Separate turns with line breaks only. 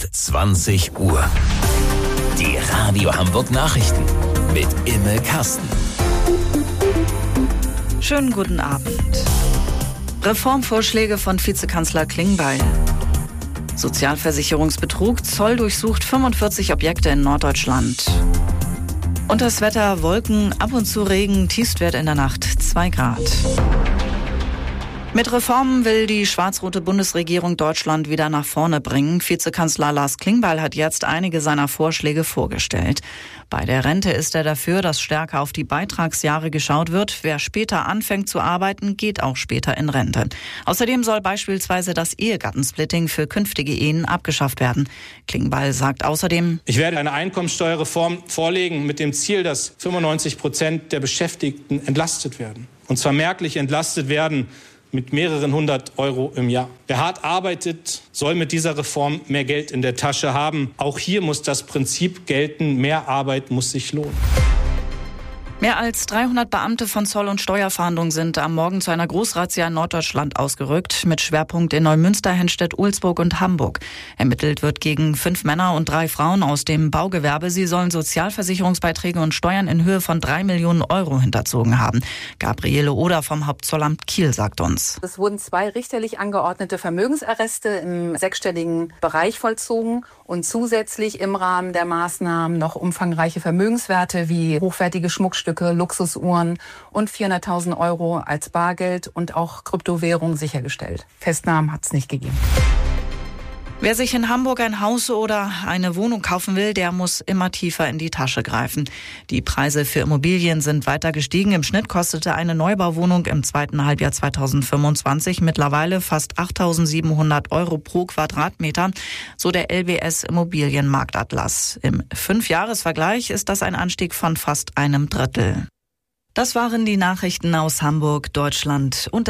ist 20 Uhr. Die Radio Hamburg Nachrichten mit Imme Kasten.
Schönen guten Abend. Reformvorschläge von Vizekanzler Klingbeil. Sozialversicherungsbetrug, Zoll durchsucht 45 Objekte in Norddeutschland. Und das Wetter, Wolken, ab und zu Regen, Tiefstwert in der Nacht 2 Grad. Mit Reformen will die schwarz-rote Bundesregierung Deutschland wieder nach vorne bringen. Vizekanzler Lars Klingbeil hat jetzt einige seiner Vorschläge vorgestellt. Bei der Rente ist er dafür, dass stärker auf die Beitragsjahre geschaut wird. Wer später anfängt zu arbeiten, geht auch später in Rente. Außerdem soll beispielsweise das Ehegattensplitting für künftige Ehen abgeschafft werden. Klingbeil sagt außerdem:
Ich werde eine Einkommensteuerreform vorlegen mit dem Ziel, dass 95% der Beschäftigten entlastet werden. Und zwar merklich entlastet werden mit mehreren 100 Euro im Jahr. Wer hart arbeitet, soll mit dieser Reform mehr Geld in der Tasche haben. Auch hier muss das Prinzip gelten, mehr Arbeit muss sich lohnen.
Mehr als 300 Beamte von Zoll- und Steuerfahndung sind am Morgen zu einer Großrazzia in Norddeutschland ausgerückt, mit Schwerpunkt in Neumünster, Henstedt, Ohlsburg und Hamburg. Ermittelt wird gegen 5 Männer und 3 Frauen aus dem Baugewerbe. Sie sollen Sozialversicherungsbeiträge und Steuern in Höhe von 3 Millionen Euro hinterzogen haben. Gabriele Oder vom Hauptzollamt Kiel sagt uns:
Es wurden 2 richterlich angeordnete Vermögensarreste im 6-stelligen Bereich vollzogen und zusätzlich im Rahmen der Maßnahmen noch umfangreiche Vermögenswerte wie hochwertige Schmuckstücke, Luxusuhren und 400.000 Euro als Bargeld und auch Kryptowährung sichergestellt. Festnahmen hat es nicht gegeben.
Wer sich in Hamburg ein Haus oder eine Wohnung kaufen will, der muss immer tiefer in die Tasche greifen. Die Preise für Immobilien sind weiter gestiegen. Im Schnitt kostete eine Neubauwohnung im zweiten Halbjahr 2025 mittlerweile fast 8.700 Euro pro Quadratmeter, so der LBS Immobilienmarktatlas. Im 5-Jahres-Vergleich ist das ein Anstieg von fast einem Drittel. Das waren die Nachrichten aus Hamburg, Deutschland und